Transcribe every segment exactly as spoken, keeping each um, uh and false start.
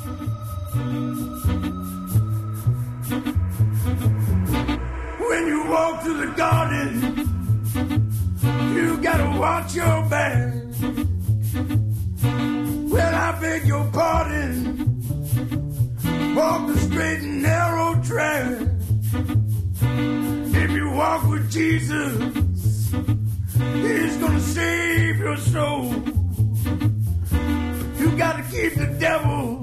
When you walk through the garden, you gotta watch your back. Well, I beg your pardon. Walk the straight and narrow track. If you walk with Jesus, He's gonna save your soul. You gotta keep the devil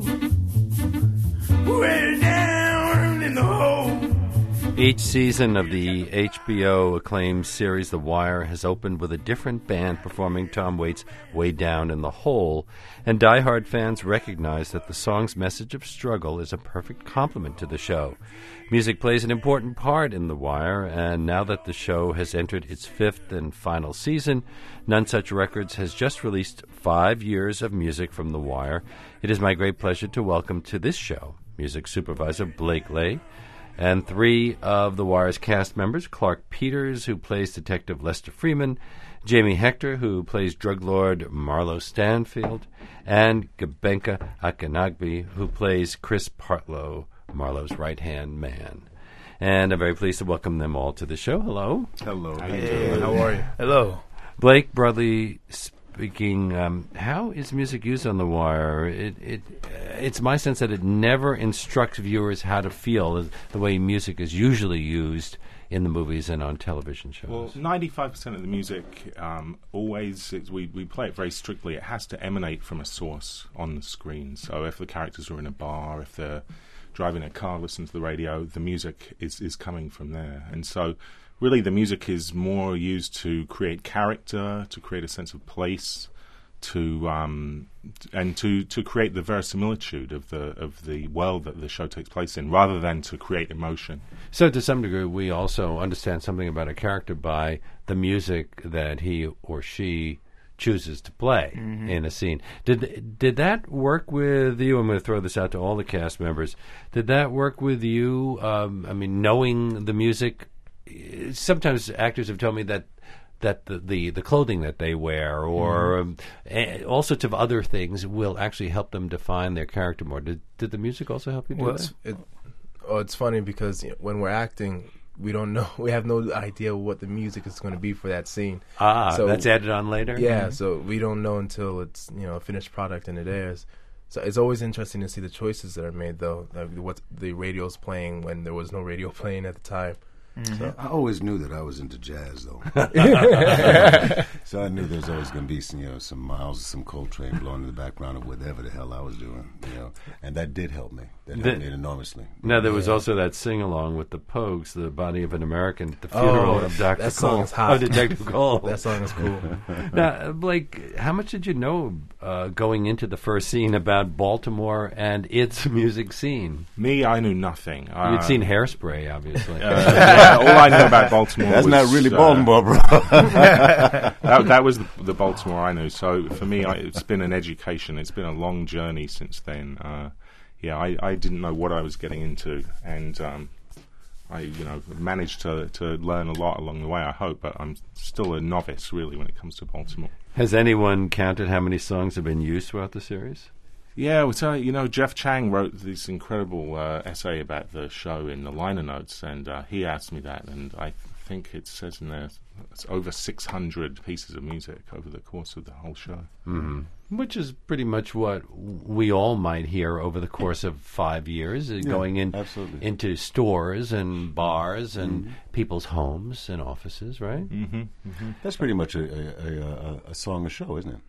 way down in the hole. Each season of the H B O acclaimed series The Wire has opened with a different band performing Tom Waits' Way Down in the Hole, and diehard fans recognize that the song's message of struggle is a perfect complement to the show. Music plays an important part in The Wire, and now that the show has entered its fifth and final season, None Such Records has just released five years of music from The Wire. It is my great pleasure to welcome to this show music supervisor Blake Lay, and three of The Wire's cast members, Clark Peters, who plays Detective Lester Freeman, Jamie Hector, who plays drug lord Marlo Stanfield, and Gabenka Akinagbe, who plays Chris Partlow, Marlo's right-hand man. And I'm very pleased to welcome them all to the show. Hello. Hello. How, hey. How are you? Hello. Blake, broadly speaking, um, how is music used on The Wire? It, it, uh, it's my sense that it never instructs viewers how to feel the way music is usually used in the movies and on television shows. Well, ninety-five percent of the music um, always, it's, we, we play it very strictly. It has to emanate from a source on the screen. So if the characters are in a bar, if they're driving a car, listening to the radio, the music is, is coming from there. And so really the music is more used to create character, to create a sense of place, to um, and to, to create the verisimilitude of the of the world that the show takes place in, rather than to create emotion. So to some degree, we also understand something about a character by the music that he or she chooses to play mm-hmm. in a scene. Did did that work with you? I'm going to throw this out to all the cast members. Did that work with you? Um, I mean, knowing the music. Sometimes actors have told me that that the, the, the clothing that they wear or mm. um, all sorts of other things will actually help them define their character more. Did did the music also help you do well, that? It's, it, oh, it's funny because you know, when we're acting, we don't know, we have no idea what the music is going to be for that scene. Ah, so, that's added on later? Yeah, mm-hmm. so we don't know until it's you know a finished product and it airs. So it's always interesting to see the choices that are made, though, like what the radio's playing when there was no radio playing at the time. Mm-hmm. So. I always knew that I was into jazz, though. So I knew there was always going to be some, you know, some Miles, some Coltrane blowing in the background of whatever the hell I was doing, you know. And that did help me. That helped the, me enormously. Now, there yeah. was also that sing-along with the Pogues, The Body of an American, at the funeral oh, of Doctor That song Cole. is hot. Oh, Detective Cole. That song is cool. Now, Blake, how much did you know uh, going into the first scene about Baltimore and its music scene? Me, I knew nothing. You'd uh, seen Hairspray, obviously. Uh, yeah, all I knew about Baltimore That's was... not really uh, Baltimore, bro. that, that was the, the Baltimore I knew. So for me, I, it's been an education. It's been a long journey since then. Uh, yeah, I, I didn't know what I was getting into, and um, I, you know, managed to, to learn a lot along the way, I hope, but I'm still a novice, really, when it comes to Baltimore. Has anyone counted how many songs have been used throughout the series? Yeah, well, so, you know, Jeff Chang wrote this incredible uh, essay about the show in the liner notes, and uh, he asked me that, and I think it says in there it's over six hundred pieces of music over the course of the whole show. Mm-hmm. Which is pretty much what we all might hear over the course of five years, yeah, going in absolutely. into stores and bars and mm-hmm. people's homes and offices, right? Mm-hmm. Mm-hmm. That's pretty much a, a, a, a song a show, isn't it?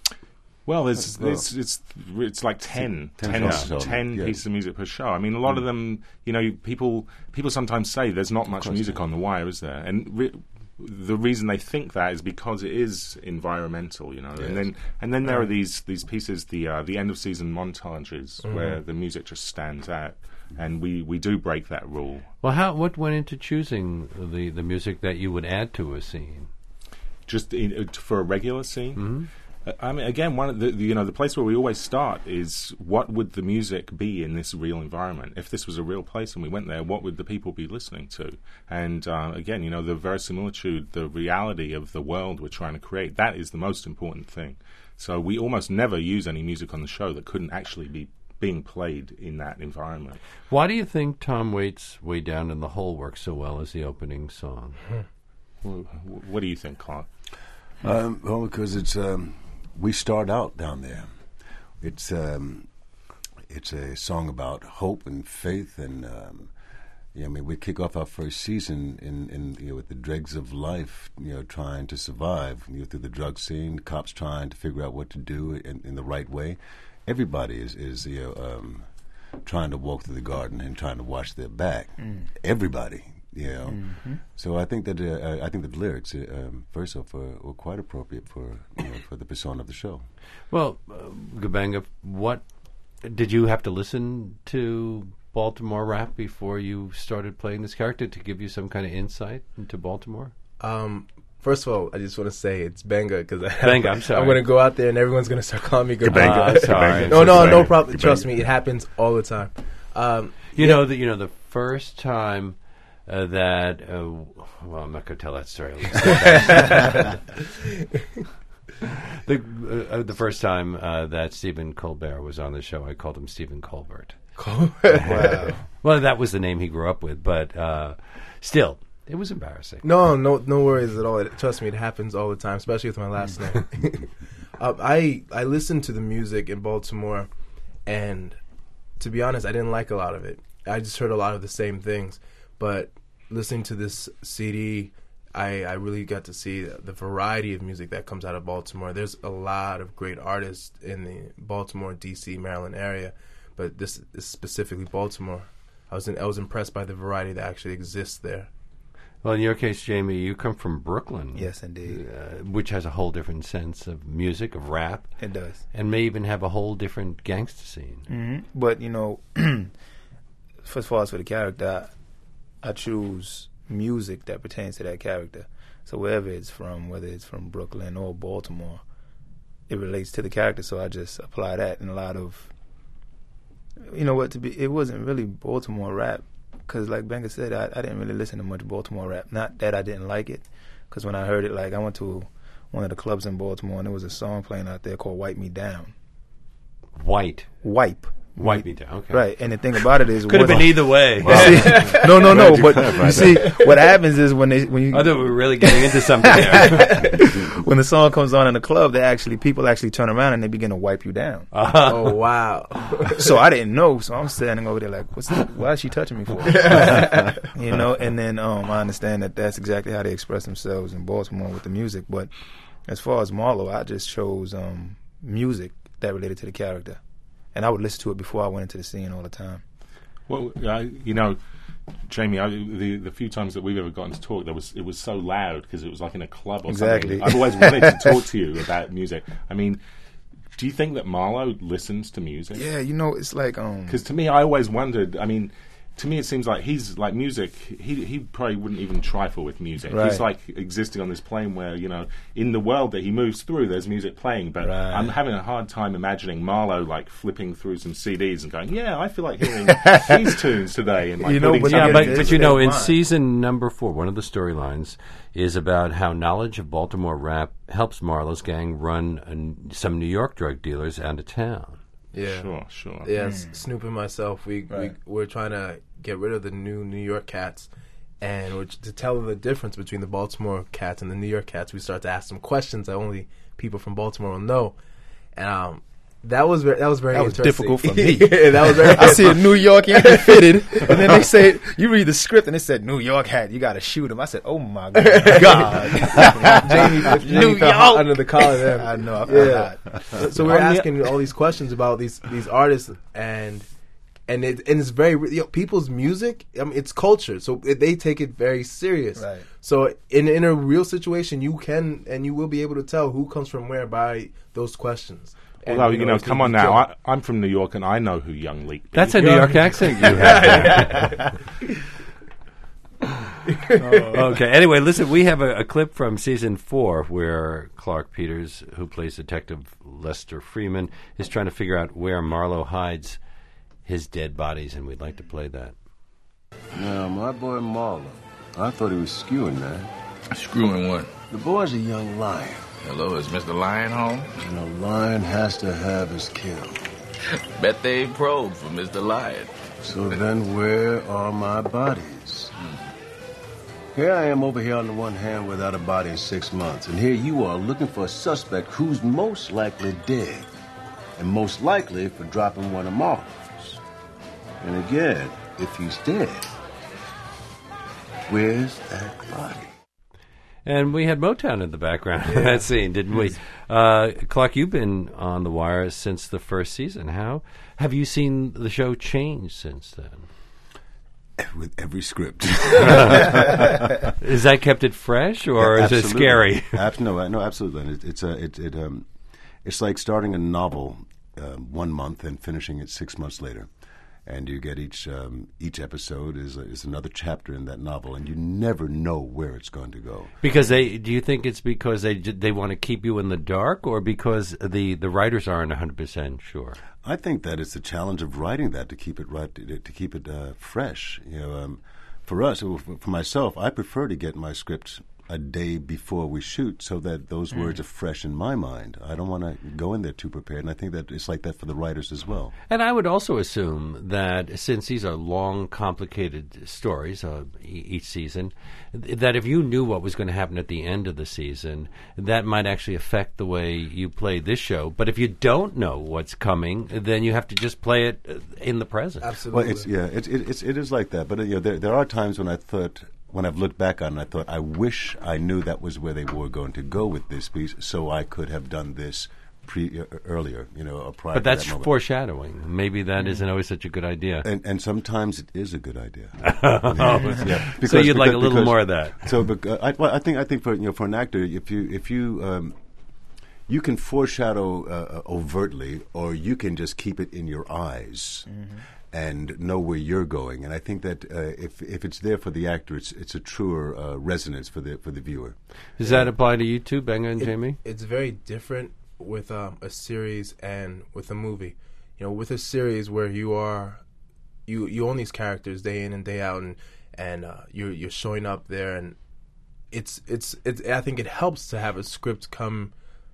Well, there's, there's, it's it's like ten, ten, ten, ten, ten yeah. pieces of music per show. I mean, a lot mm. of them, you know, people people sometimes say there's not much music on The Wire, is there? And re- the reason they think that is because it is environmental, you know. Yes. And then and then there are these these pieces, the uh, the end of season montages, mm-hmm. where the music just stands out, and we, we do break that rule. Well, how what went into choosing the, the music that you would add to a scene? Just in, uh, for a regular scene. Mm-hmm. I mean, again, one of the, the you know the place where we always start is what would the music be in this real environment? If this was a real place and we went there, what would the people be listening to? And uh, again, you know, the verisimilitude, the reality of the world we're trying to create, that is the most important thing. So we almost never use any music on the show that couldn't actually be being played in that environment. Why do you think Tom Waits' Way Down in the Hole works so well as the opening song? Well, what do you think, Clark? Um, well, because it's um, we start out down there. It's um, it's a song about hope and faith, and um, yeah, I mean, we kick off our first season in, in you know, with the dregs of life, you know, trying to survive, you know, through the drug scene, cops trying to figure out what to do in, in the right way. Everybody is, is you know, um, trying to walk through the garden and trying to watch their back. Mm. Everybody, you know. Mm-hmm. So I think that uh, I think that the lyrics, uh, um, first off, were, were quite appropriate for you know, for the persona of the show. Well, uh, Gabanga, what did you have to listen to Baltimore rap before you started playing this character to give you some kind of insight into Baltimore? Um, first of all, I just want to say it's Benga because Benga, I'm sorry. I'm going to go out there and everyone's going to start calling me Gabanga. Uh, I'm sorry. no, no, no problem. Trust me, it happens all the time. Um, you yeah. know that you know the first time uh, that uh, well, I'm not going to tell that story. the uh, the first time uh, that Stephen Colbert was on the show, I called him Stephen Colbert. Wow. Well, that was the name he grew up with, but uh, still, it was embarrassing. No, no, no worries at all. It, trust me, it happens all the time, especially with my last name. uh, I I listened to the music in Baltimore, and to be honest, I didn't like a lot of it. I just heard a lot of the same things. But listening to this C D, I, I really got to see the, the variety of music that comes out of Baltimore. There's a lot of great artists in the Baltimore, D C, Maryland area. But this is specifically Baltimore. I was in, I was impressed by the variety that actually exists there. Well, in your case, Jamie, you come from Brooklyn. Yes, indeed. Uh, which has a whole different sense of music, of rap. It does. And may even have a whole different gangster scene. Mm-hmm. But, you know, first of all, for the character, I, I choose music that pertains to that character. So wherever it's from, whether it's from Brooklyn or Baltimore, it relates to the character. So I just apply that in a lot of... You know what? To be, it wasn't really Baltimore rap because, like Benga said, I, I didn't really listen to much Baltimore rap. Not that I didn't like it, because when I heard it, like I went to one of the clubs in Baltimore and there was a song playing out there called "Wipe Me Down." White, wipe, wipe me down. Okay, right. And the thing about it is, could have been either way. Wow. See, no, no, no. But you see, what happens is when they when you, I thought we were really getting into something there. When the song comes on in the club, they actually people actually turn around and they begin to wipe you down. Uh-huh. Oh wow! So I didn't know. So I'm standing over there like, "What's that? Why is she touching me for?" You know. And then um, I understand that that's exactly how they express themselves in Baltimore with the music. But as far as Marlo, I just chose um, music that related to the character, and I would listen to it before I went into the scene all the time. Well, uh, you know, Jamie, I, the the few times that we've ever gotten to talk, there was it was so loud because it was like in a club or exactly. something. I've always wanted to talk to you about music. I mean, do you think that Marlo listens to music? Yeah, you know, it's like um. Because to me, I always wondered. I mean, to me, it seems like he's like music. He he probably wouldn't even trifle with music. Right. He's like existing on this plane where, you know, in the world that he moves through, there's music playing. But right. I'm having a hard time imagining Marlo like flipping through some C Ds and going, "Yeah, I feel like hearing these tunes today." And like, you know, putting but, yeah, something but, in. but you know, in mine. season number four, one of the storylines is about how knowledge of Baltimore rap helps Marlo's gang run an, some New York drug dealers out of town. Yeah, Sure, sure. yeah. Mm. Snoop and myself, we Right. we we're trying to get rid of the new New York cats, and we're, to tell them the difference between the Baltimore cats and the New York cats, we start to ask them questions that only people from Baltimore will know, and um, that was very, that was very That was interesting. difficult for me. Yeah, that was very. I see a New York Yankee fitted, and then they say, you read the script, and it said, New York hat, you got to shoot him. I said, oh, my God. Jamie, if Jamie New felt hot York. under the collar there. I know, I felt Yeah. hot. So we're On the- asking all these questions about these these artists, and and it and it's very you know, people's music. I mean, it's culture, so it, they take it very serious. Right. So in in a real situation, you can and you will be able to tell who comes from where by those questions. And, Although, you know, it's come gonna on be now. killed. I, I'm from New York, and I know who Young Leak is. That's a New York accent you have. Okay. Anyway, listen, we have a, a clip from season four where Clark Peters, who plays Detective Lester Freeman, is trying to figure out where Marlo hides his dead bodies, and we'd like to play that. Now, my boy Marlo, I thought he was skewing, man. Screwing what? The boy's a young lion, Hello, is Mister Lion home? and a lion has to have his kill. Bet they ain't probed for Mister Lion. So then where are my bodies? Here I am over here on the one hand without a body in six months, and here you are looking for a suspect who's most likely dead, and most likely for dropping one of Mars. And again, if he's dead, where's that body? And we had Motown in the background in that scene, didn't we? Uh, Clark, you've been on The Wire since the first season. How have you seen the show change since then? With every script. Is that kept it fresh, or Yeah, is it scary? Ab- no, no, absolutely. It, it's a, it, it, um, it's like starting a novel uh, one month and finishing it six months later. And you get each um, each episode is is another chapter in that novel, and you never know where it's going to go. Because they, do you think it's because they they want to keep you in the dark, or because the, the writers aren't one hundred percent sure? I think that it's the challenge of writing that to keep it right to, to keep it uh, fresh. You know, um, for us, for myself, I prefer to get my script a day before we shoot so that those mm. words are fresh in my mind. I don't want to go in there too prepared, and I think that it's like that for the writers as well. And I would also assume that since these are long, complicated stories uh, e- each season, th- that if you knew what was going to happen at the end of the season, that might actually affect the way you play this show. But if you don't know what's coming, then you have to just play it in the present. Absolutely. Well, it's, yeah, it, it, it's, it is like that. But uh, you know, there, there are times when I thought... When I've looked back on it, I thought, I wish I knew that was where they were going to go with this piece, so I could have done this pre uh, earlier, you know, prior. But to that's that moment. Foreshadowing. Maybe that mm. isn't always such a good idea. And, and sometimes it is a good idea. oh, yeah, because, so you'd because, like a little because, more of that. So, uh, I, well, I think I think for you know for an actor, if you if you um, you can foreshadow uh, overtly, or you can just keep it in your eyes. Mm-hmm. And know where you're going, and I think that uh, if if it's there for the actor, it's it's a truer uh, resonance for the for the viewer. Does that apply to you too, Benga and it, Jamie? It's very different with um, a series and with a movie. You know, with a series where you are you you own these characters day in and day out, and and uh, you're you're showing up there, and it's it's it's. I think it helps to have a script come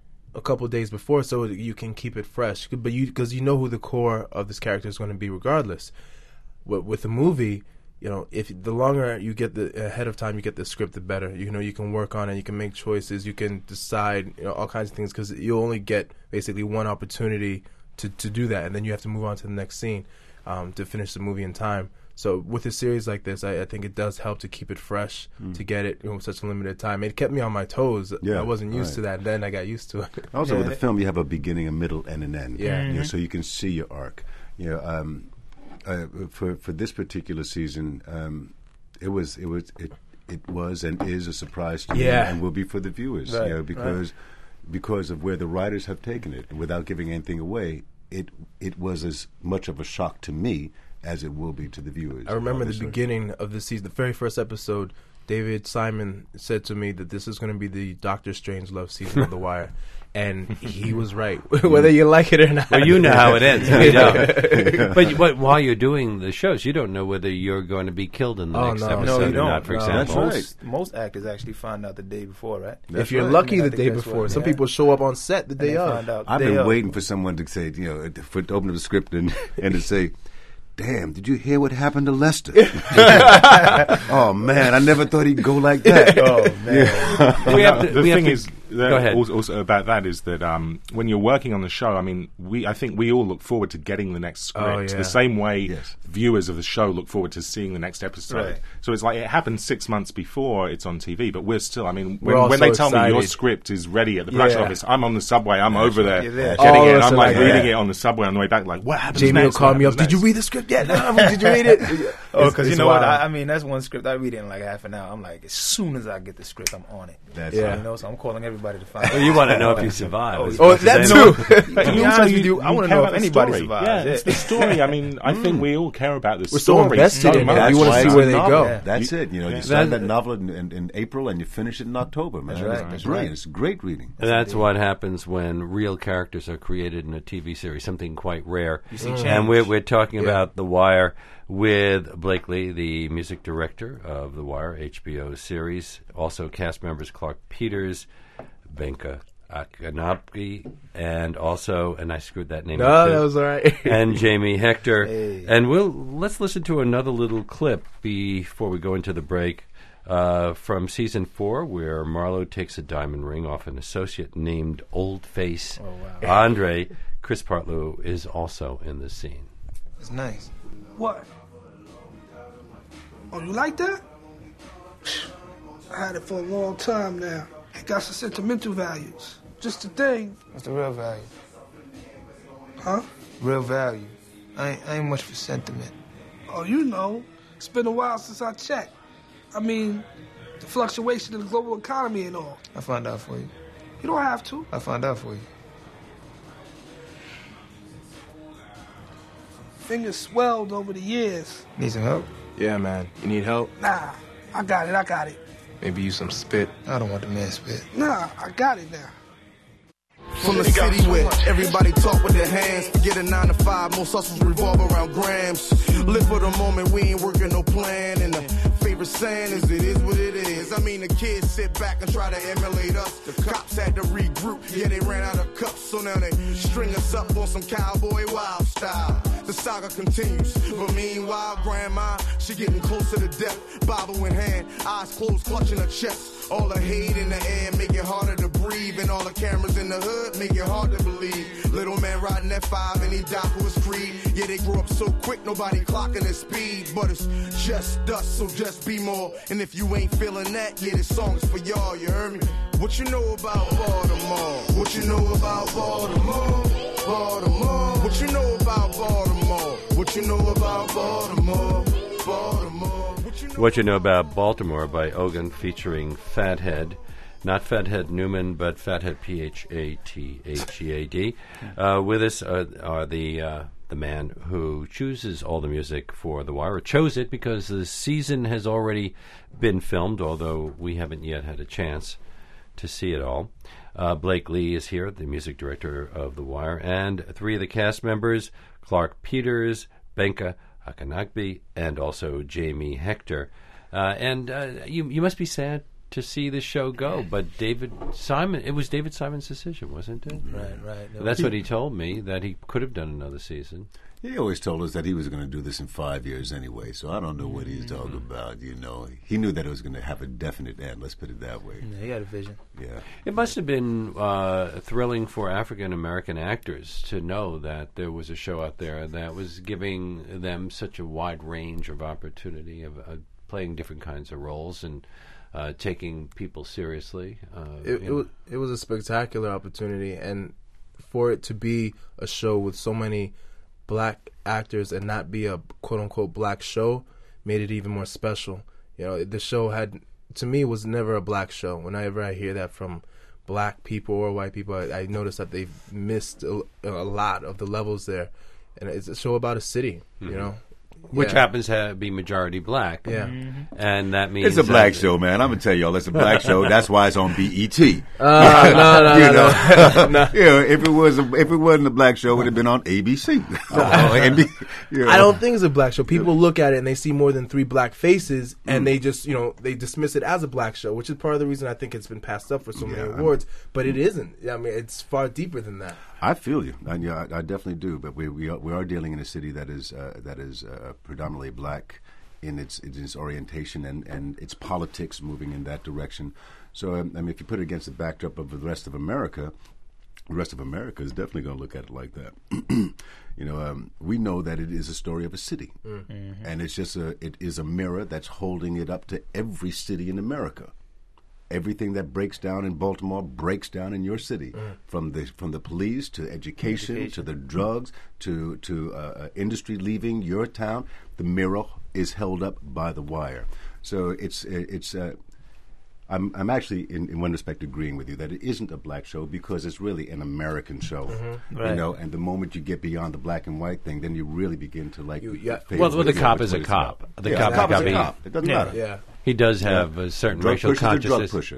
a couple of days before, so you can keep it fresh. But you, because you know who the core of this character is going to be, regardless. With, with a movie, you know, if the longer you get the ahead of time, you get the script, the better. You know, you can work on it, you can make choices, you can decide, you know, all kinds of things, because you only get basically one opportunity to to do that, and then you have to move on to the next scene um, to finish the movie in time. So with a series like this, I, I think it does help to keep it fresh, mm. to get it, you know, with such a limited time. It kept me on my toes. Yeah, I wasn't used right. to that. Then I got used to it. Also, yeah. with a film, you have a beginning, a middle, and an end. Yeah, you know, mm-hmm. so you can see your arc. You know, um, uh, for for this particular season, um, it was it was it it was and is a surprise to yeah. me, and will be for the viewers. Right, you know, because right. because of where the writers have taken it, and without giving anything away, it it was as much of a shock to me as it will be to the viewers. I remember obviously. the beginning of the season, the very first episode, David Simon said to me that this is going to be the Doctor Strangelove season of The Wire. And he was right, whether you like it or not. Well, you know how it ends. You know. But, but while you're doing the shows, you don't know whether you're going to be killed in the oh, next no. episode no, you or don't. not, for no, example. That's most, right. most actors actually find out the day before, right? That's if you're right. lucky, I mean, the I day think that's before. what- Some yeah. people show up on set the And day they of. find out I've day been of. waiting for someone to say, you know, for to open up the script and and to say, "Damn, did you hear what happened to Lester?" Oh man, I never thought he'd go like that. Oh man! We have to- the we have thing to- is, that Go ahead. Also, also about that is that um, when you're working on the show, I mean, we I think we all look forward to getting the next script Oh, yeah. the same way Yes. viewers of the show look forward to seeing the next episode. Right. So it's like it happens six months before it's on T V, but we're still. I mean, We're when, all when so they tell me your excited. script is ready at the production Yeah. office, I'm on the subway, I'm over there You're there. getting All it. of us I'm are like like reading that. it on the subway on the way back. Like, what happens Jamie will next? call What me up. happens Did you next?" read the script yet? No, did you read it? Oh, It's- because you it's know what? wild. I, I mean, that's one script I read it in like half an hour. I'm like, as soon as I get the script, I'm on it. That's Yeah. You know, so I'm calling everybody to find out. Well, you want to know if you survive. as Oh, much as that anyone. too. To be You also- honest with you- you, I you want to care know about if the anybody story. survives. Yeah, Yeah. it's the story. I mean, I think we all care about the We're so story. invested in it. much. We That's wanna why see it's where a they novel. go. Yeah. That's it. You know, Yeah. you start That- that novel in, in, in April and you finish it in October. Man, That's And right. It's That's brilliant. right. It's great reading. And that's what happens when real characters are created in a T V series, something quite rare. You see And change. we're, we're talking Yeah. about The Wire with Blakely, the music director of The Wire, H B O series. Also cast members Clark Peters, Benka Akanapki, and also, and I screwed that name No, up too, that was all right. and Jamie Hector. Hey. And we'll let's listen to another little clip before we go into the break uh, from season four, where Marlo takes a diamond ring off an associate named Old Face Oh, wow. Andre. Chris Partlow is also in this scene. It's nice. What? Oh, you like that? I had it for a long time now. It got some sentimental values. Just the thing. What's the real value? Huh? Real value. I ain't, I ain't much for sentiment. Oh, you know. It's been a while since I checked. I mean, the fluctuation in the global economy and all. I'll find out for you. You don't have to. I'll find out for you. Fingers swelled over the years. Need some help? Yeah, man. You need help? Nah, I got it, I got it. Maybe use some spit. I don't want the man spit. Nah, I got it now. From the city where everybody talk with their hands. Forget a nine to five, most hustles revolve around grams. Live for the moment, we ain't working no plan. And the favorite saying is it is what it is. I mean, the kids sit back and try to emulate us. The cops had to regroup, yeah, they ran out of cups. So now they string us up on some cowboy wild style. The saga continues, but meanwhile, grandma, she getting closer to death. Bible in hand, eyes closed, clutching her chest. All the hate in the air make it harder to breathe. And all the cameras in the hood make it hard to believe. Little man riding F five and he died for his creed. Yeah, they grew up so quick, nobody clocking his speed. But it's just us, so just be more. And if you ain't feeling that, yeah, this song is for y'all, you heard me? What you know about Baltimore? What you know about Baltimore? Baltimore. What you know about Baltimore? What you know about Baltimore? Baltimore. What you know, What You Know About Baltimore by Ogun featuring Fathead. Not Fathead Newman, but Fathead P H A T H E A D. Uh, with us are, are the uh, the man who chooses all the music for The Wire, or chose it because the season has already been filmed, although we haven't yet had a chance to see it all. Uh, Blake Lee is here, the music director of The Wire, and three of the cast members, Clark Peters, Benka Akanagbe, and also Jamie Hector. Uh, and uh, you you must be sad to see the show go, but David Simon, it was David Simon's decision, wasn't it? Right, right. No, That's what he told me, that he could have done another season. He always told us that he was going to do this in five years anyway, so I don't know what he's talking about, you know. He knew that it was going to have a definite end, let's put it that way. Yeah, he got a vision. Yeah. It must have been uh, thrilling for African-American actors to know that there was a show out there that was giving them such a wide range of opportunity of uh, playing different kinds of roles and uh, taking people seriously. Uh, It, it, was, it was a spectacular opportunity, and for it to be a show with so many black actors and not be a quote-unquote black show made it even more special. You know, the show had, to me, was never a black show. Whenever I hear that from black people or white people, I, I notice that they've missed a, a lot of the levels there. And it's a show about a city, Mm-hmm. you know. Which Yeah. happens to be majority black. Yeah. And that means It's a black that- show, man. I'm going to tell y'all, it's a black show. That's why it's on B E T. Uh, no, no, you no, know, no. you know, if it was a, if it wasn't a black show, it would have been on A B C. Or N B C, you know. I don't think it's a black show. People look at it and they see more than three black faces, and Mm. they just, you know, they dismiss it as a black show, which is part of the reason I think it's been passed up for so many Yeah, I'm- awards. But it isn't. I mean, it's far deeper than that. I feel you. I, yeah, I, I definitely do. But we we are, we are dealing in a city that is uh, that is uh, predominantly black in its in its orientation and, and its politics moving in that direction. So um, I mean, if you put it against the backdrop of the rest of America, the rest of America is definitely going to look at it like that. You know, um, we know that it is a story of a city, mm-hmm. and it's just a it is a mirror that's holding it up to every city in America. Everything that breaks down in Baltimore breaks down in your city, mm. from the from the police to education, education. to the drugs to to uh, industry leaving your town. The mirror is held up by The Wire. So it's it's. Uh, I'm I'm actually in, in one respect agreeing with you that it isn't a black show because it's really an American show, mm-hmm. right. You know. And the moment you get beyond the black and white thing, then you really begin to like. You, yeah. Well, well the cop is a cop. The yeah, cop, the cop is a be, cop. It doesn't yeah. matter. Yeah. He does have yeah. a certain drug racial pusher's consciousness. A drug pusher.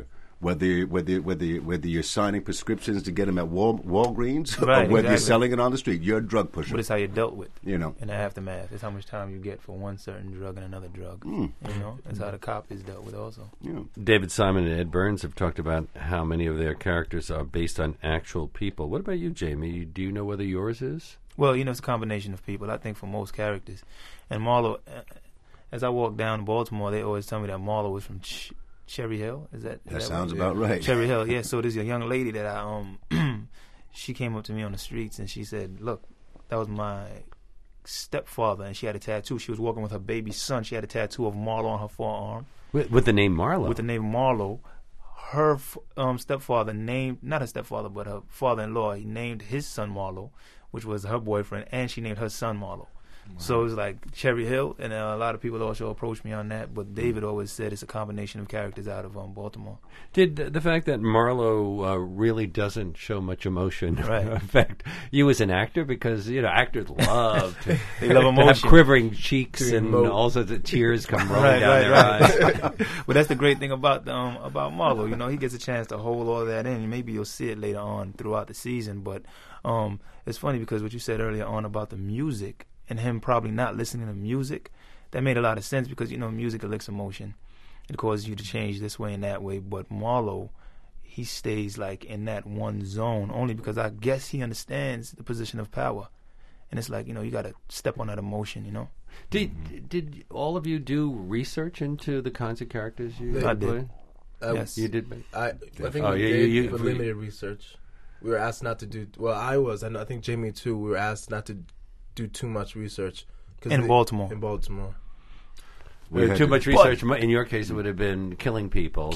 Whether whether whether whether you're signing prescriptions to get them at Wal, Walgreens Right, or whether you're exactly. selling it on the street, you're a drug pusher. But it's how you're dealt with. You know. In the aftermath. It's how much time you get for one certain drug and another drug. Mm. You know? That's how the cop is dealt with also. Yeah. David Simon and Ed Burns have talked about how many of their characters are based on actual people. What about you, Jamie? Do you know whether yours is? Well, you know, it's a combination of people, I think, for most characters. And Marlo, uh, as I walk down Baltimore, they always tell me that Marlo was from Ch- Cherry Hill. Is that is That that sounds what- about right. Cherry Hill, yeah. So there's a young lady that I um, she came up to me on the streets and she said, "Look, that was my stepfather," and she had a tattoo. She was walking with her baby son. She had a tattoo of Marlo on her forearm With, with the name Marlo. with the name Marlo. Her f- um, stepfather named, not her stepfather, but her father-in-law, he named his son Marlo, which was her boyfriend, and she named her son Marlo. So it was like Cherry Hill, and uh, a lot of people also approached me on that. But David always said it's a combination of characters out of um, Baltimore. Did the fact that Marlo uh, really doesn't show much emotion Right. affect you as an actor? Because, you know, actors love to, They love to have emotion. quivering cheeks To and emote. all sorts of tears come rolling Right, down right, their right. eyes. But that's the great thing about um, about Marlo. You know, he gets a chance to hold all that in. Maybe you'll see it later on throughout the season. But um, it's funny because what you said earlier on about the music and him probably not listening to music, that made a lot of sense because, you know, music elicits emotion. It causes you to change this way and that way. But Marlo, he stays like in that one zone only because I guess he understands the position of power. And it's like, you know, you got to step on that emotion, you know. Did did all of you do research into the kinds of characters you I did? did. Um, Yes. You did. I, I think Oh, we you- did you- you- for limited research. We were asked not to do. Well, I was, and I think Jamie too. We were asked not to do too much research 'cause In they- Baltimore. In Baltimore. We had too to- much research. In your case, it would have been killing people. So-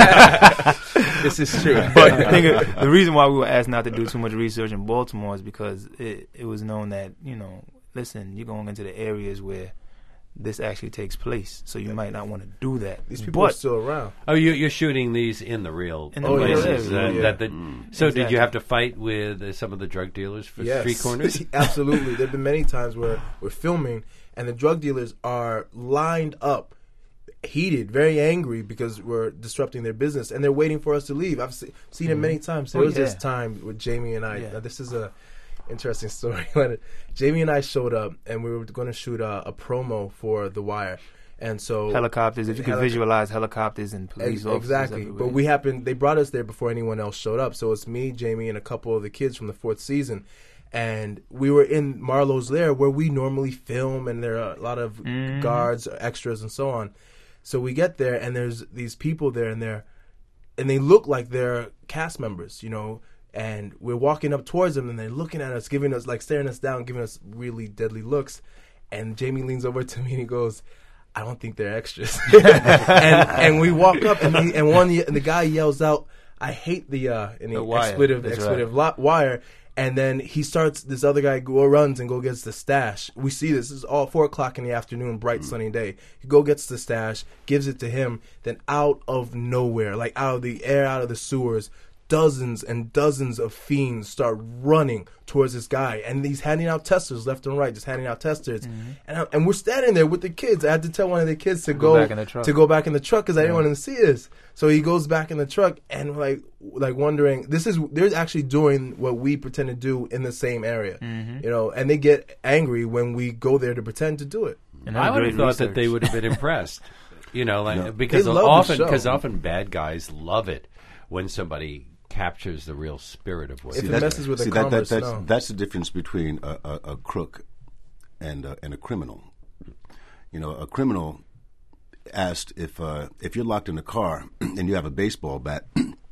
This is true. But the, thing is, the reason why we were asked not to do too much research in Baltimore is because it, it was known that, you know, listen, you're going into the areas where this actually takes place, so you might not want to do that. These people are but still around. Oh, you, you're shooting these in the real In the real places. area, that, yeah. that the, So did Exactly. you have to fight with uh, some of the drug dealers for Yes, street corners? absolutely. There've been many times where we're filming and the drug dealers are lined up, heated, very angry because we're disrupting their business, and they're waiting for us to leave. I've se- seen it many times. There Oh, was this yeah. time with Jamie and I. Yeah. Now, this is a interesting story. When Jamie and I showed up, and we were going to shoot a, a promo for The Wire, and so helicopters, if you could Helico- visualize helicopters and police Ex- officers exactly. everywhere. But we happened. They brought us there before anyone else showed up. So it's me, Jamie, and a couple of the kids from the fourth season. And we were in Marlo's lair where we normally film, and there are a lot of Mm. guards, extras, and so on. So we get there, and there's these people there, and they're and they look like they're cast members, you know. And we're walking up towards them, and they're looking at us, giving us like staring us down, giving us really deadly looks. And Jamie leans over to me and he goes, "I don't think they're extras." and and we walk up, and he, and one and the guy yells out, "I hate the uh, and The the wire. expletive That's expletive lo- wire." And then he starts. This other guy go runs and go gets the stash. We see this. This is all four o'clock in the afternoon, bright sunny day. He go gets the stash, gives it to him. Then out of nowhere, like out of the air, out of the sewers, dozens and dozens of fiends start running towards this guy, and he's handing out testers left and right, just handing out testers. Mm-hmm. And I, and we're standing there with the kids. I had to tell one of the kids to Go go, back in the truck. to go back in the truck because I didn't Yeah. want him to see this. So he goes back in the truck, and like like wondering, this is they're actually doing what we pretend to do in the same area, Mm-hmm. you know. And they get angry when we go there to pretend to do it. And that's I would great have thought that they research. would have been impressed. You know, like No. because They love the often show. because often bad guys love it when somebody captures the real spirit of what If it it is. messes with the See, that, that, commerce, that's, no. that's the difference between a, a, a crook and a, and a criminal. You know, a criminal asked if uh, if you're locked in a car and you have a baseball bat,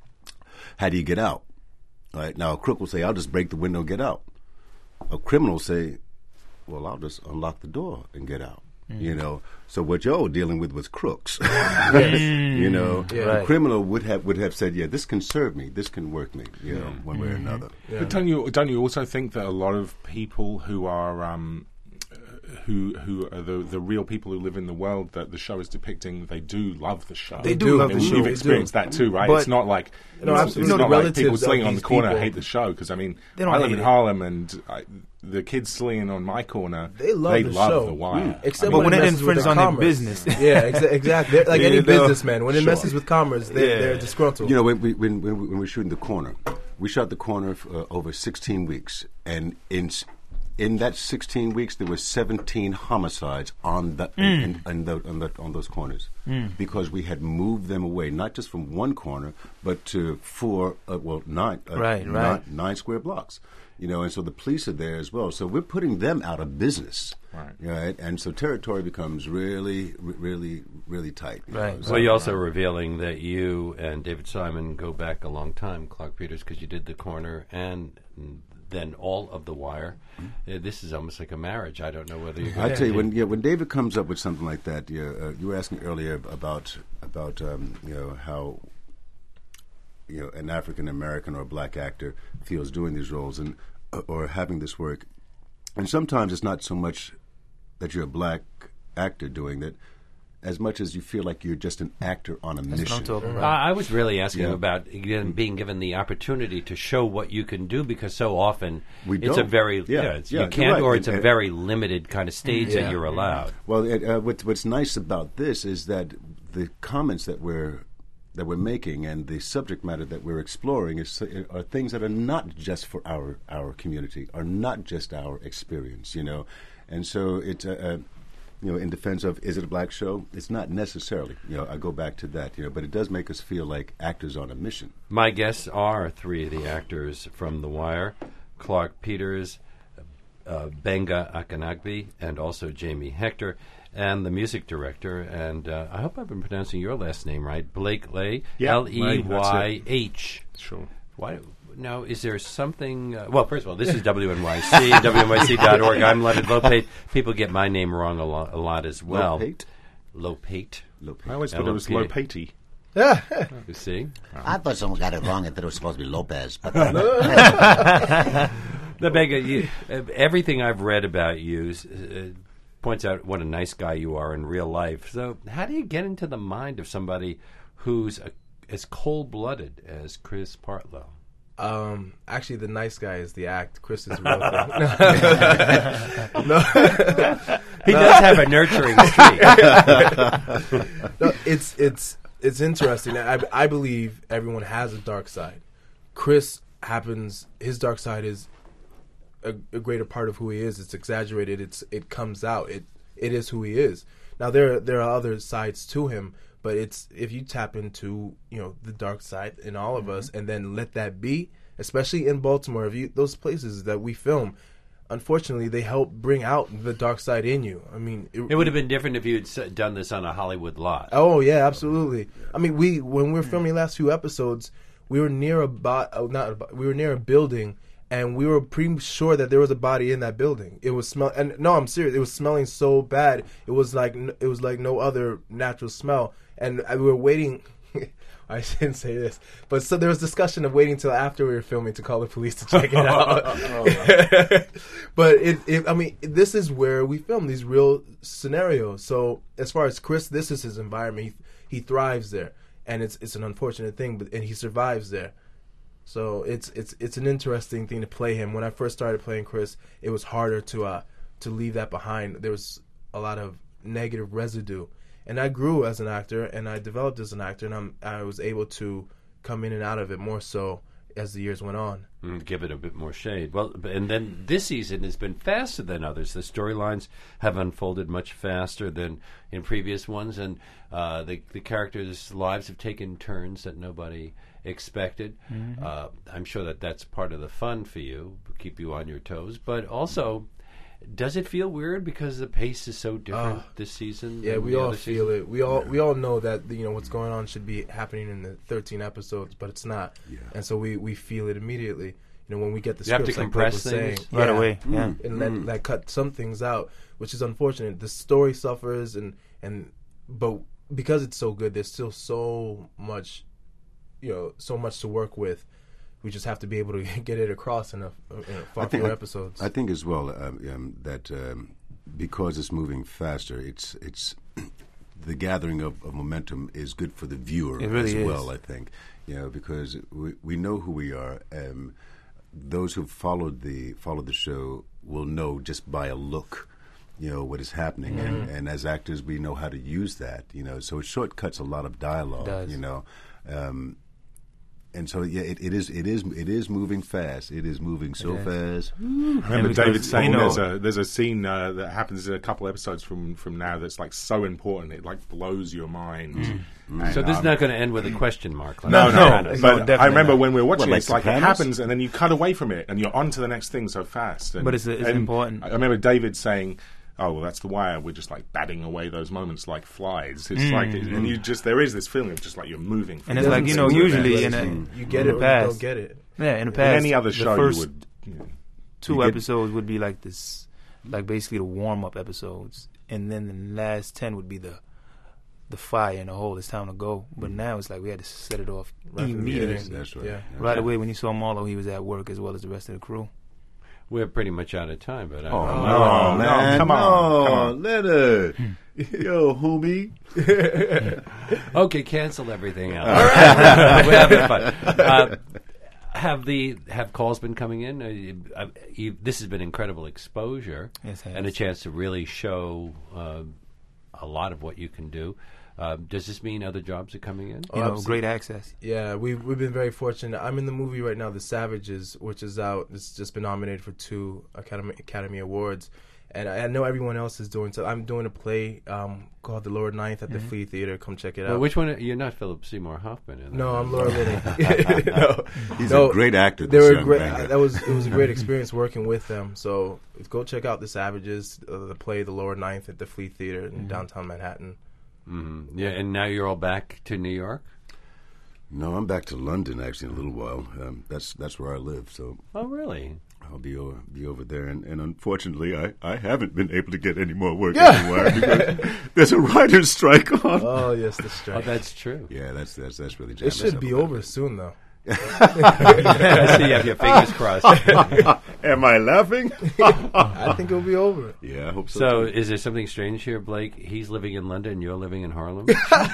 how do you get out? All right. Now, a crook will say, "I'll just break the window and get out." A criminal will say, "Well, I'll just unlock the door and get out." You know, so what y'all were dealing with was crooks. You know, Yeah. a Right. criminal would have would have said, "Yeah, this can serve me. This can work me." You know, one way or another. Yeah. But don't you don't you also think that a lot of people who are um, who who are the the real people who live in the world that the show is depicting, they do love the show. They do love and the show. You've They experienced do. that too, right? But- it's not like No, it's, absolutely. it's No, not the like people relatives of sitting on the these corner people- hate the show because I mean They don't I live hate in it. Harlem and I, the kids slinging on my corner, They love they the love show. The Wire. Except But when, when it it messes with infringes their on their commerce. business. Yeah, exa- exactly. They're like You any know? businessman, when it Sure. messes with commerce, they, Yeah. they're disgruntled. You know, when we when, when, we, when we're shooting The Corner, we shot The Corner for, uh, over sixteen weeks, and in s- in that sixteen weeks, there were seventeen homicides on the, in, in the, on, the on those corners because we had moved them away, not just from one corner, but to four, uh, well, nine, uh, Right, nine, right. nine square blocks. You know, and so the police are there as well. So we're putting them out of business. Right. Right? And so territory becomes really, re- really, really tight. you Right. know. So- Well, you're also revealing that you and David Simon go back a long time, Clark Peters, because you did The Corner and then all of The Wire. Uh, this is almost like a marriage. I don't know whether you're I going tell you, when yeah, when David comes up with something like that, yeah, uh, you were asking earlier about about um, you know how you know an African American or a black actor feels doing these roles and uh, or having this work, and sometimes it's not so much that you're a black actor doing that, as much as you feel like you're just an actor on a That's mission. what I'm talking Uh, about. I was really asking Yeah. about again, being given the opportunity to show what you can do because so often We it's a don't. very Yeah, yeah, it's, yeah, you you're can't right. or it's And- a and- very limited kind of stage Yeah. that you're allowed. Well, it, uh, what, what's nice about this is that the comments that we're that we're making and the subject matter that we're exploring is are things that are not just for our our community, are not just our experience, you know, and so it. Uh, uh, you know, in defense of is it a black show? It's not necessarily. You know, I go back to that. You know, but it does make us feel like actors on a mission. My guests are three of the actors from The Wire: Clark Peters, uh, Benga Akanagbe, and also Jamie Hector, and the music director. And uh, I hope I've been pronouncing your last name right, Blake Ley, Yeah, L E Y H. Sure. Why? Now, is there something? Uh, well, first of all, this is W N Y C, W N Y C dot org. I'm Leonard Lopate. People get my name wrong a lot, a lot as well. Lopate? Lopate. Lopate. I always thought it was L O P A. Lopati. You see? I thought someone got it wrong and thought it was supposed to be Lopez. But The Benga, you, uh, everything I've read about you uh, points out what a nice guy you are in real life. So, how do you get into the mind of somebody who's a, as cold-blooded as Chris Partlow? Um, actually, the nice guy is the act. Chris is the real thing. No. He does have a nurturing streak. No, it's it's it's interesting. I I believe everyone has a dark side. Chris happens. His dark side is a, a greater part of who he is. It's exaggerated. It's it comes out. It it is who he is. Now there there are other sides to him, but it's if you tap into you know the dark side in all of us, and then let that be. Especially in Baltimore, if you those places that we film, unfortunately, they help bring out the dark side in you. I mean, It would have been different if you had s- done this on a Hollywood lot. Oh yeah, absolutely. I mean, we when we were filming the last few episodes, we were near a bo- oh, not a bo- we were near a building, and we were pretty sure that there was a body in that building. It was smell, and no, I'm serious. It was smelling so bad. It was like n- it was like no other natural smell, and I- we were waiting. I shouldn't say this, but so there was discussion of waiting till after we were filming to call the police to check it out. But it, it, I mean, this is where we film these real scenarios. So as far as Chris, this is his environment. He, he thrives there, and it's it's an unfortunate thing, but and he survives there. So it's it's it's an interesting thing to play him. When I first started playing Chris, it was harder to uh to leave that behind. There was a lot of negative residue. And I grew as an actor, and I developed as an actor, and I'm, I was able to come in and out of it more so as the years went on. Mm, give it a bit more shade. Well, b- and then this season has been faster than others. The storylines have unfolded much faster than in previous ones, and uh, the the characters' lives have taken turns that nobody expected. Mhm. Uh, I'm sure that that's part of the fun for you, keep you on your toes. But also, does it feel weird because the pace is so different Uh, this season? Yeah, than we the all other feel seasons? it. We all we all know that you know what's going on should be happening in the thirteen episodes, but it's not. Yeah. And so we, we feel it immediately. You know, when we get the You have to scripts, like Blake compress was saying, things? Right away, yeah. and let, Mm. like cut some things out, which is unfortunate. The story suffers, and and but because it's so good, there's still so much, you know, so much to work with. We just have to be able to get it across in a, in a far fewer episodes. I think as well um, um, that um, because it's moving faster, it's it's the gathering of, of momentum is good for the viewer It really as is. well. I think, you know, because we we know who we are. Um, those who've followed the followed the show will know just by a look, you know, what is happening, Mm-hmm. and, and as actors, we know how to use that, you know. So it shortcuts a lot of dialogue, It does. you know. Um, And so, yeah, it, it is. It is. It is moving fast. It is moving so It is. fast. I remember because David saying we know- there's a there's a scene uh, that happens in a couple episodes from, from now that's like so important it like blows your mind. And, So this is um, not going to end with a question mark. Like No, that. no. no, But no, definitely I remember not. when we were watching What, it, it's like like it Sopranos? happens and then you cut away from it and you're on to the next thing so fast. And, But it's- it's and important. I remember David saying, "Oh, well, that's The Wire. We're just like batting away those moments like flies." It's like, and you just there is this feeling of just like you're moving. And it's like, you know, Moving usually fast. in a you get in it the or past, you don't get it. Yeah, in the in past, any other the show, first you would. You know, two you get- episodes would be like this, like basically the warm up episodes, and then the last ten would be the the fire in the hole. It's time to go. But now it's like we had to set it off Right from the immediately. beginning. That's right. Yeah. Right away when you saw Marlo, he was at work as well as the rest of the crew. We're pretty much out of time, but I Oh, don't no, know. no, man, come on, no, come on. Leonard, yo, homie. Okay, cancel everything else. We're having fun. Uh, have the have calls been coming in? Uh, you, uh, you, this has been incredible exposure Yes, it and a has. chance to really show uh, a lot of what you can do. Uh, does this mean other jobs are coming in? You know, absolutely. great access. Yeah, we've we've been very fortunate. I'm in the movie right now, The Savages, which is out. It's just been nominated for two Academy Academy Awards, and I, I know everyone else is doing. So I'm doing a play um, called The Lower Ninth at the Flea Theater. Come check it Well, out. which one? You're not Philip Seymour Hoffman. In that No, I'm one. Laura Linney. no, He's no, a great actor. They this were young great. man. That was it was a great experience working with them. So go check out The Savages, uh, the play, The Lower Ninth at the Flea Theater in downtown Manhattan. Mhm. Yeah, and now you're all back to New York. No, I'm back to London actually in a little while. Um, that's that's where I live, so Oh, really? I'll be over be over there. And, and unfortunately, I, I haven't been able to get any more work anywhere because there's a writer's strike on. Oh yes, the Oh, strike. that's true. Yeah, that's that's that's really. it jammed us should up be a little over bit. soon though. I see you have your fingers crossed. Am I laughing? I think it'll be over. Yeah, I hope so. So, too. is there something strange here, Blake? He's living in London, you're living in Harlem.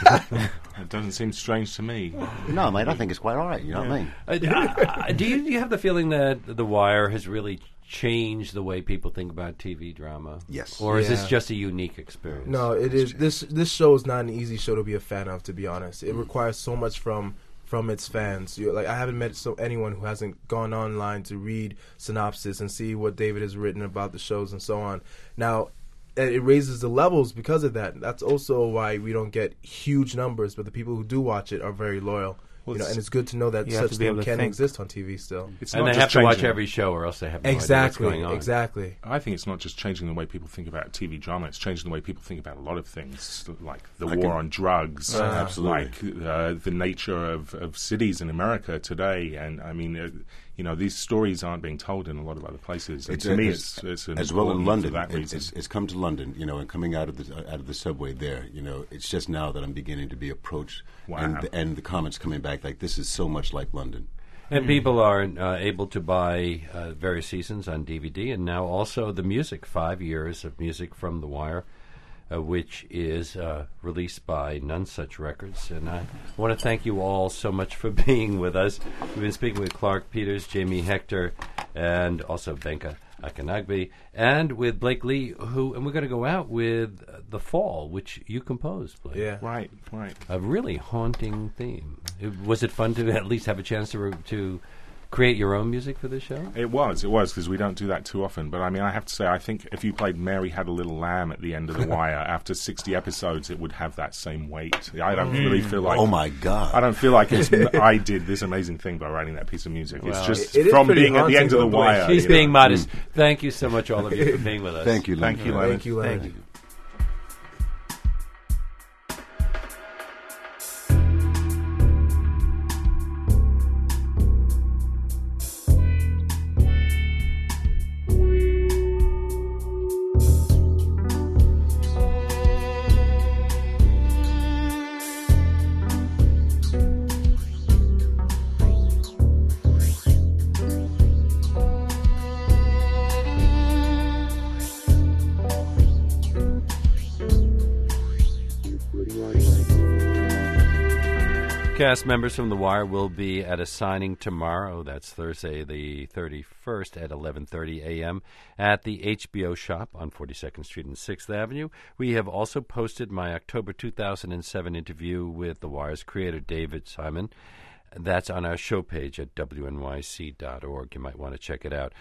it doesn't seem strange to me. No, mate, I think it's quite all right. You know what I mean? Uh, uh, do you do you have the feeling that The Wire has really changed the way people think about T V drama? Yes. Or is this Yeah. just a unique experience? No, it is. This this show is not an easy show to be a fan of. To be honest, it requires so much from from its fans. You, like I haven't met so anyone who hasn't gone online to read synopsis and see what David has written about the shows and so on. Now, it it raises the levels because of that. That's also why we don't get huge numbers, but the people who do watch it are very loyal. Well, you know, it's- and it's good to know that You have such to be thing able to can think. exist on T V still. It's And not they just have to watch changing- every show, or else they have no Exactly, idea what's going on. exactly. I think it's not just changing the way people think about T V drama; it's changing the way people think about a lot of things, like the I war can- on drugs, Uh, absolutely. like uh, the nature of, of cities in America today. And I mean, uh, you know, these stories aren't being told in a lot of other places. And It's to a- me, it's- it's, it's an as well in important London. for that it- reason. it's, it's come to London, you know, and coming out of the out of the subway there, you know, it's just now that I'm beginning to be approached, Wow. and the, and the comments coming back like this is so much like London. And people are uh, able to buy uh, various seasons on D V D, and now also the music, five years of music from The Wire, uh, which is uh, released by None Such Records. And I want to thank you all so much for being with us. We've been speaking with Clark Peters, Jamie Hector, and also Benka Akanagbe, and with Blake Lee, who, and we're going to go out with uh, The Fall, which you composed, Blake. Yeah. right, right. A really haunting theme. It- was it fun to at least have a chance to re- to create your own music for this show? It was, it was, because we don't do that too often. But I mean, I have to say, I think if you played Mary Had a Little Lamb at the end of The Wire, after sixty episodes, it would have that same weight. I don't really feel like. Oh my God! I don't feel like it's. I did this amazing thing by writing that piece of music. Well, it's just it is from pretty being at the end of The haunting, though, Wire. He's you being know. modest. Thank you so much, all of you, for being with us. Thank you, Leonard. Thank you, Leonard. Thank you, Leonard. Thank you. Cast members from The Wire will be at a signing tomorrow. That's Thursday the thirty-first at eleven thirty a.m. at the H B O shop on forty-second Street and sixth Avenue. We have also posted my October two thousand seven interview with The Wire's creator, David Simon. That's on our show page at W N Y C dot org. You might want to check it out.